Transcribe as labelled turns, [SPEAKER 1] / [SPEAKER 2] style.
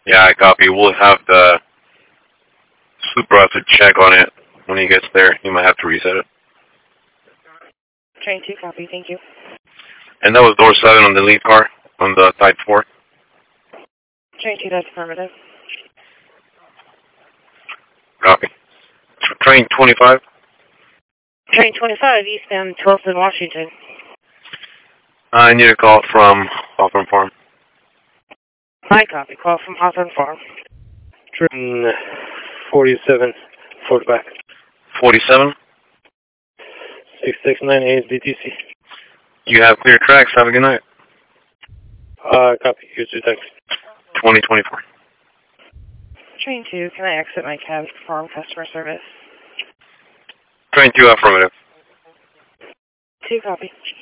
[SPEAKER 1] Yeah, I copy. We'll have the supervisor check on it when he gets there. He might have to reset it.
[SPEAKER 2] Train 2, copy. Thank you.
[SPEAKER 1] And that was door 7 on the lead car on the Type 4.
[SPEAKER 2] Train 2, that's affirmative.
[SPEAKER 1] Copy. Train 25.
[SPEAKER 2] Train 25, eastbound 12th and Washington.
[SPEAKER 1] I need a call from Hawthorne Farm.
[SPEAKER 2] Hi, copy. Call from Hawthorne Farm.
[SPEAKER 3] Train 47, Fort back.
[SPEAKER 1] 47.
[SPEAKER 3] 669 BTC.
[SPEAKER 1] You have clear tracks. Have a good night.
[SPEAKER 3] Copy. Here's your text.
[SPEAKER 1] 2024.
[SPEAKER 2] Train 2, can I exit my cab to perform customer service?
[SPEAKER 1] Train 2, affirmative.
[SPEAKER 2] 2, copy.